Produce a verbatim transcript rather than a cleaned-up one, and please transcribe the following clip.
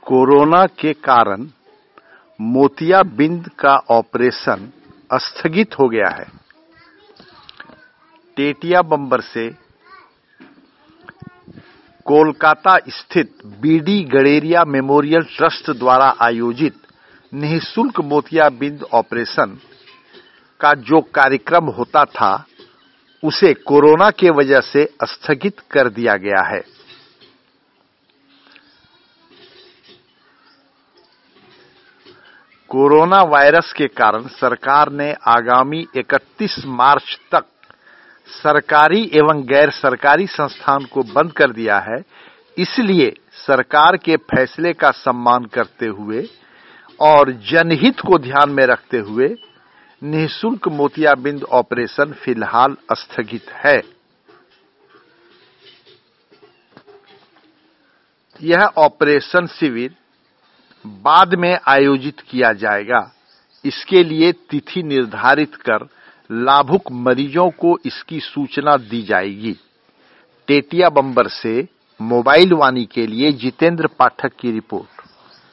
Corona के कारण मोतियाबिंद का ऑपरेशन स्थगित हो गया है। टेटिया बम्बर से कोलकाता स्थित बीडी गडेरिया मेमोरियल ट्रस्ट द्वारा आयोजित निःशुल्क मोतियाबिंद ऑपरेशन का जो कार्यक्रम होता था उसे कोरोना के वजह से स्थगित कर दिया गया है। कोरोना वायरस के कारण सरकार ने आगामी इकतीस मार्च तक सरकारी एवं गैर सरकारी संस्थान को बंद कर दिया है। इसलिए सरकार के फैसले का सम्मान करते हुए और जनहित को ध्यान में रखते हुए निःशुल्क मोतियाबिंद ऑपरेशन फिलहाल स्थगित है। यह ऑपरेशन शिविर बाद में आयोजित किया जाएगा। इसके लिए तिथि निर्धारित कर लाभुक मरीजों को इसकी सूचना दी जाएगी। टेटिया बम्बर से मोबाइल वाणी के लिए जितेंद्र पाठक की रिपोर्ट।